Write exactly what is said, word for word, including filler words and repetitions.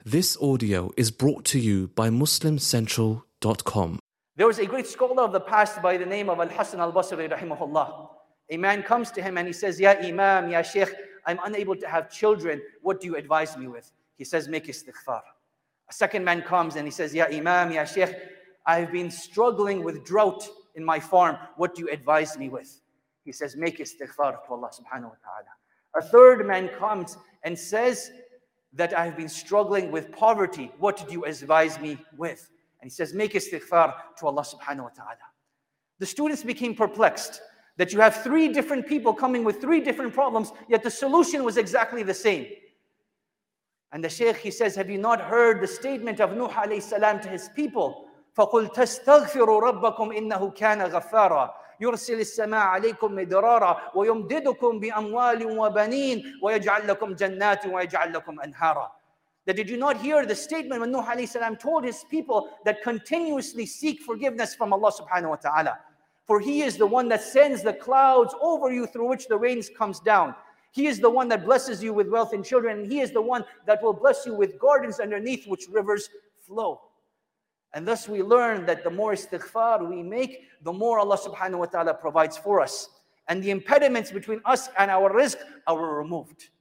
This audio is brought to you by muslim central dot com. There was a great scholar of the past by the name of Al-Hasan al-Basri rahimahullah. A man comes to him and he says, Ya Imam, Ya Shaykh, I'm unable to have children. What do you advise me with? He says, make istighfar. A second man comes and he says, Ya Imam, Ya Shaykh, I've been struggling with drought in my farm. What do you advise me with? He says, make istighfar to Allah subhanahu wa ta'ala. A third man comes and says that I've been struggling with poverty. What do you advise me with? And he says, make istighfar to Allah subhanahu wa ta'ala. The students became perplexed that you have three different people coming with three different problems, yet the solution was exactly the same. And the Shaykh, he says, have you not heard the statement of Nuh alayhi salam to his people? فَقُلْ تَسْتَغْفِرُوا رَبَّكُمْ إِنَّهُ كَانَ غَفَّارًا يُرْسِلِ السَّمَاءَ عَلَيْكُمْ مِدْرَارًا وَيُمْدِدُكُمْ بِأَمْوَالٍ وَبَنِينَ وَيَجْعَلْ لَكُمْ جَنَّاتٍ وَيَجْعَلْ لَكُمْ أَنْهَارًا. That did you not hear the statement when Nuh alayhi salam told his people that continuously seek forgiveness from Allah subhanahu wa ta'ala? For He is the one that sends the clouds over you through which the rains comes down. He is the one that blesses you with wealth and children, and He is the one that will bless you with gardens underneath which rivers flow. And thus we learn that the more istighfar we make, the more Allah subhanahu wa ta'ala provides for us. And the impediments between us and our rizq are removed.